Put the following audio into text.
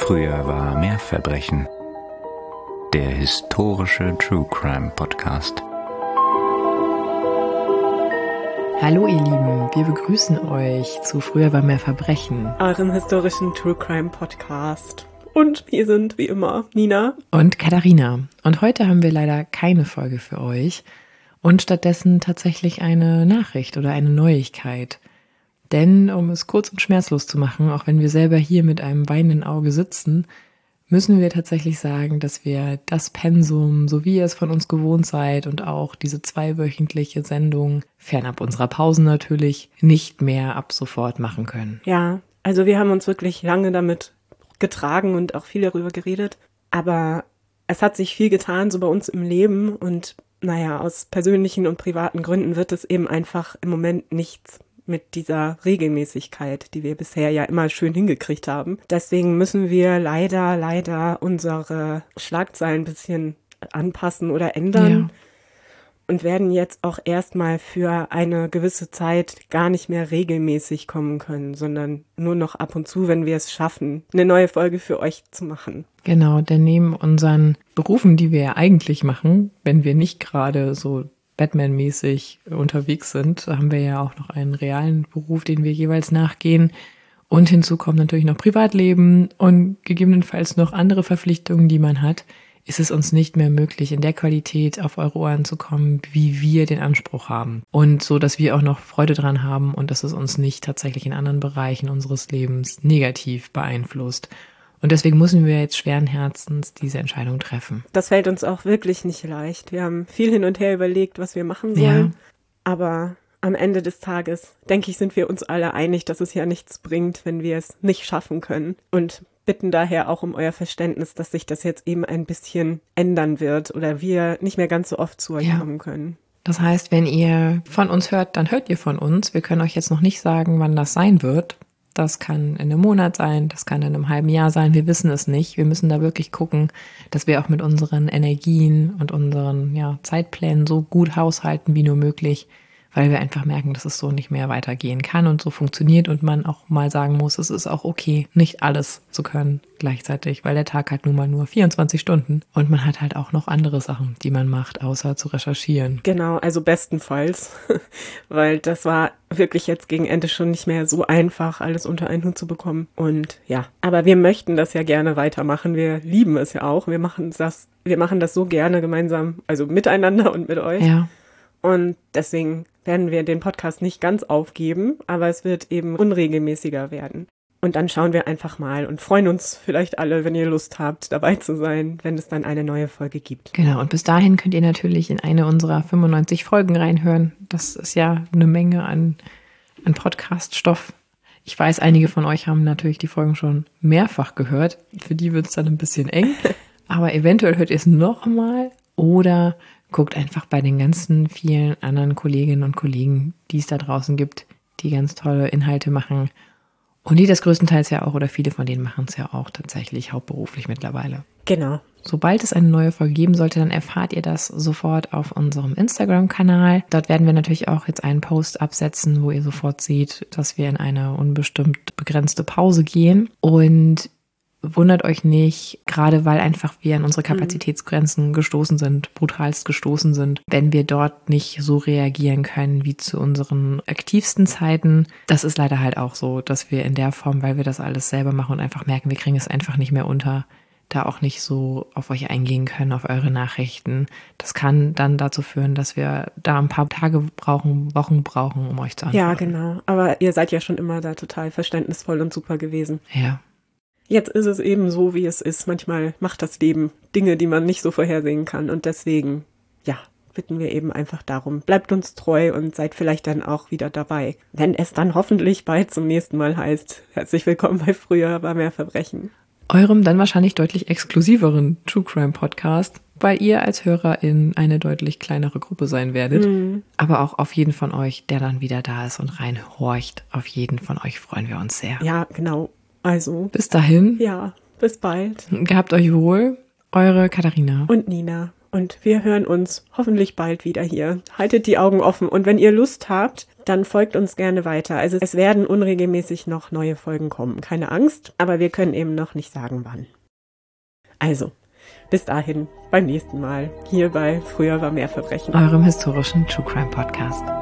Früher war mehr Verbrechen. Der historische True Crime Podcast. Hallo ihr Lieben, wir begrüßen euch zu Früher war mehr Verbrechen, eurem historischen True Crime Podcast. Und wir sind wie immer Nina und Katharina. Und heute haben wir leider keine Folge für euch und stattdessen tatsächlich eine Nachricht oder eine Neuigkeit. Denn, um es kurz und schmerzlos zu machen, auch wenn wir selber hier mit einem weinenden Auge sitzen, müssen wir tatsächlich sagen, dass wir das Pensum, so wie ihr es von uns gewohnt seid und auch diese 2-wöchentliche Sendung, fernab unserer Pausen natürlich, nicht mehr ab sofort machen können. Ja, also wir haben uns wirklich lange damit getragen und auch viel darüber geredet, aber es hat sich viel getan so bei uns im Leben und naja, aus persönlichen und privaten Gründen wird es eben einfach im Moment nichts mit dieser Regelmäßigkeit, die wir bisher ja immer schön hingekriegt haben. Deswegen müssen wir leider unsere Schlagzeilen ein bisschen anpassen oder ändern. Ja. Und werden jetzt auch erstmal für eine gewisse Zeit gar nicht mehr regelmäßig kommen können, sondern nur noch ab und zu, wenn wir es schaffen, eine neue Folge für euch zu machen. Genau, denn neben unseren Berufen, die wir ja eigentlich machen, wenn wir nicht gerade so Batman-mäßig unterwegs sind, haben wir ja auch noch einen realen Beruf, den wir jeweils nachgehen. Und hinzu kommt natürlich noch Privatleben und gegebenenfalls noch andere Verpflichtungen, die man hat. Ist es uns nicht mehr möglich, in der Qualität auf eure Ohren zu kommen, wie wir den Anspruch haben. Und so, dass wir auch noch Freude dran haben und dass es uns nicht tatsächlich in anderen Bereichen unseres Lebens negativ beeinflusst. Und deswegen müssen wir jetzt schweren Herzens diese Entscheidung treffen. Das fällt uns auch wirklich nicht leicht. Wir haben viel hin und her überlegt, was wir machen sollen. Ja. Aber am Ende des Tages, denke ich, sind wir uns alle einig, dass es ja nichts bringt, wenn wir es nicht schaffen können. Und bitten daher auch um euer Verständnis, dass sich das jetzt eben ein bisschen ändern wird oder wir nicht mehr ganz so oft zu euch kommen können. Das heißt, wenn ihr von uns hört, dann hört ihr von uns. Wir können euch jetzt noch nicht sagen, wann das sein wird. Das kann in einem Monat sein, das kann in einem halben Jahr sein, wir wissen es nicht. Wir müssen da wirklich gucken, dass wir auch mit unseren Energien und unseren Zeitplänen so gut haushalten wie nur möglich, weil wir einfach merken, dass es so nicht mehr weitergehen kann und so funktioniert und man auch mal sagen muss, es ist auch okay, nicht alles zu können gleichzeitig, weil der Tag hat nun mal nur 24 Stunden und man hat halt auch noch andere Sachen, die man macht, außer zu recherchieren. Genau, also bestenfalls, weil das war wirklich jetzt gegen Ende schon nicht mehr so einfach, alles unter einen Hut zu bekommen und ja, aber wir möchten das ja gerne weitermachen, wir lieben es ja auch, wir machen das so gerne gemeinsam, also miteinander und mit euch. Ja. Und deswegen werden wir den Podcast nicht ganz aufgeben, aber es wird eben unregelmäßiger werden. Und dann schauen wir einfach mal und freuen uns vielleicht alle, wenn ihr Lust habt, dabei zu sein, wenn es dann eine neue Folge gibt. Genau, und bis dahin könnt ihr natürlich in eine unserer 95 Folgen reinhören. Das ist ja eine Menge an Podcast-Stoff. Ich weiß, einige von euch haben natürlich die Folgen schon mehrfach gehört. Für die wird es dann ein bisschen eng. Aber eventuell hört ihr es nochmal oder guckt einfach bei den ganzen vielen anderen Kolleginnen und Kollegen, die es da draußen gibt, die ganz tolle Inhalte machen. Und die das größtenteils ja auch, oder viele von denen machen es ja auch tatsächlich hauptberuflich mittlerweile. Genau. Sobald es eine neue Folge geben sollte, dann erfahrt ihr das sofort auf unserem Instagram-Kanal. Dort werden wir natürlich auch jetzt einen Post absetzen, wo ihr sofort seht, dass wir in eine unbestimmt begrenzte Pause gehen. Und wundert euch nicht, gerade weil einfach wir an unsere Kapazitätsgrenzen gestoßen sind, brutalst gestoßen sind, wenn wir dort nicht so reagieren können wie zu unseren aktivsten Zeiten. Das ist leider halt auch so, dass wir in der Form, weil wir das alles selber machen und einfach merken, wir kriegen es einfach nicht mehr unter, da auch nicht so auf euch eingehen können, auf eure Nachrichten. Das kann dann dazu führen, dass wir da ein paar Tage brauchen, Wochen brauchen, um euch zu antworten. Ja, genau. Aber ihr seid ja schon immer da total verständnisvoll und super gewesen. Ja. Jetzt ist es eben so, wie es ist. Manchmal macht das Leben Dinge, die man nicht so vorhersehen kann. Und deswegen, bitten wir eben einfach darum, bleibt uns treu und seid vielleicht dann auch wieder dabei. Wenn es dann hoffentlich bald zum nächsten Mal heißt, herzlich willkommen bei Früher war mehr Verbrechen. Eurem dann wahrscheinlich deutlich exklusiveren True Crime Podcast, weil ihr als HörerIn eine deutlich kleinere Gruppe sein werdet. Aber auch auf jeden von euch, der dann wieder da ist und reinhorcht. Auf jeden von euch freuen wir uns sehr. Ja, genau. Also, bis dahin. Ja, bis bald. Gehabt euch wohl. Eure Katharina. Und Nina. Und wir hören uns hoffentlich bald wieder hier. Haltet die Augen offen. Und wenn ihr Lust habt, dann folgt uns gerne weiter. Also es werden unregelmäßig noch neue Folgen kommen. Keine Angst, aber wir können eben noch nicht sagen, wann. Also, bis dahin, beim nächsten Mal, hier bei Früher war mehr Verbrechen. Eurem historischen True Crime Podcast.